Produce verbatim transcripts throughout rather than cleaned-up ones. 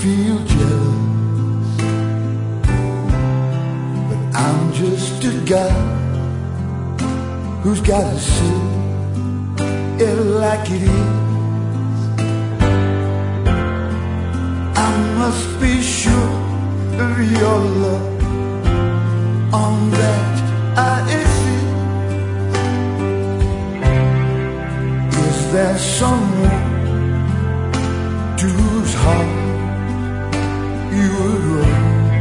feel jealous, but I'm just a guy who's gotta see it like it is. I must be sure of your love, on that I insist. Is there someone to whose heart you would run?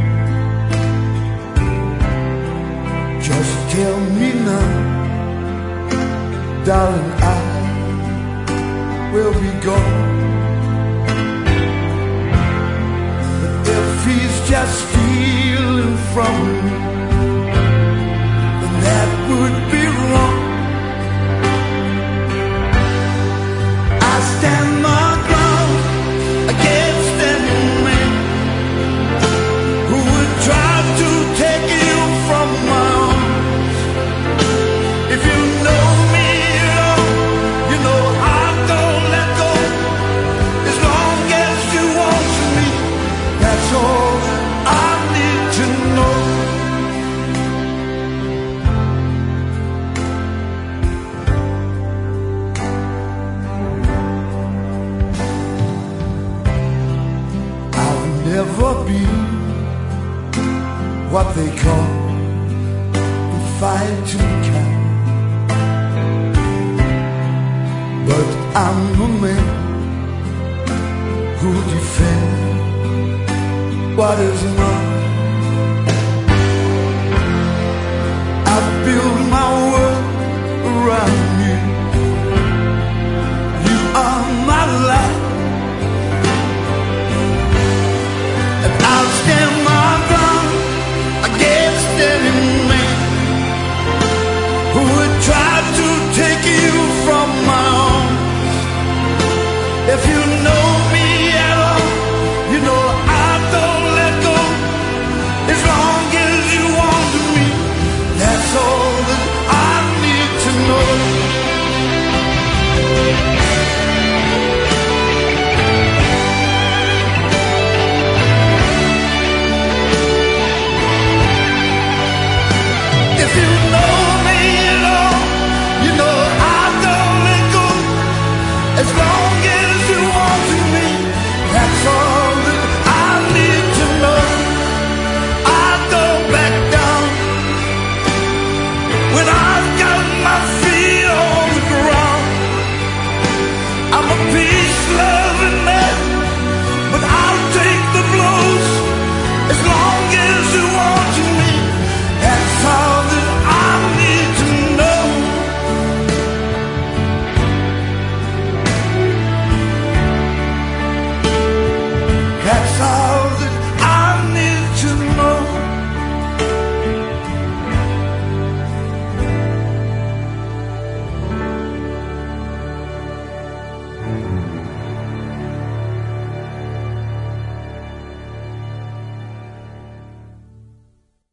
Just tell me now, darling, I will be gone. But if he's just stealing from me, then that would be wrong. I stand my ground against any man who would try to take you from my arms. If you know me at all, you know I don't let go. As long as you want me, that's all I need to know. I'll never be what they call the fighting kind, but I'm a man who defends what is mine.